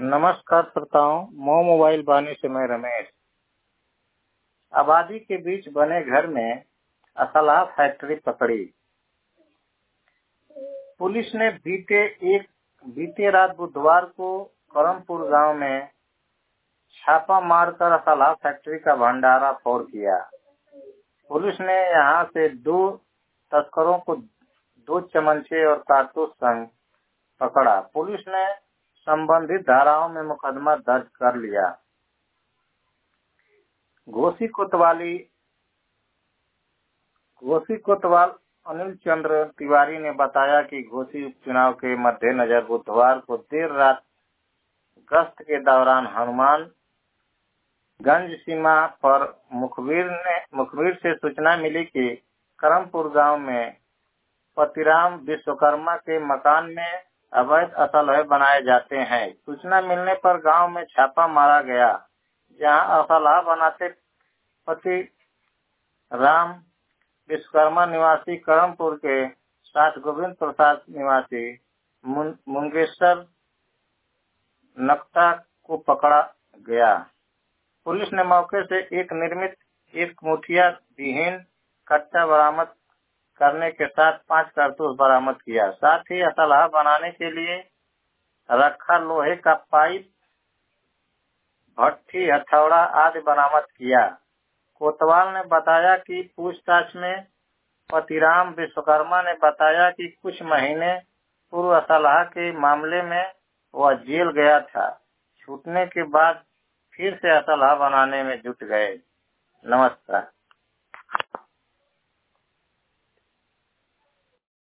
नमस्कार श्रोताओं, मो मोबाइल वाणी से मैं रमेश। आबादी के बीच बने घर में असलाह फैक्ट्री पकड़ी। पुलिस ने बीते रात बुधवार को करमपुर गांव में छापा मारकर असलाह फैक्ट्री का भंडारा फोड़ किया। पुलिस ने यहां से 2 तस्करों को 2 चमचे और कारतूस संग पकड़ा। पुलिस ने संबंधित धाराओं में मुकदमा दर्ज कर लिया। घोसी कोतवाल अनिल चंद्र तिवारी ने बताया कि घोसी उपचुनाव के मद्देनजर बुधवार को देर रात गश्त के दौरान हनुमानगंज सीमा पर मुखबिर से सूचना मिली कि करमपुर गांव में पतिराम विश्वकर्मा के मकान में अवैध असलहे बनाए जाते हैं। सूचना मिलने पर गांव में छापा मारा गया, जहां असलहा बनाते पतिराम विश्वकर्मा निवासी करमपुर के साथ गोविंद प्रसाद निवासी मुंगेश्वर नकता को पकड़ा गया। पुलिस ने मौके से एक निर्मित 1 मुठिया विहीन कट्टा बरामद करने के साथ 5 कारतूस बरामद किया। साथ ही असलहा बनाने के लिए रखा लोहे का पाइप, भट्ठी, हथौड़ा आदि बरामद किया। कोतवाल ने बताया कि पूछताछ में पतिराम विश्वकर्मा ने बताया कि कुछ महीने पूर्व असलहा के मामले में वह जेल गया था। छूटने के बाद फिर से असलहा बनाने में जुट गए। नमस्कार।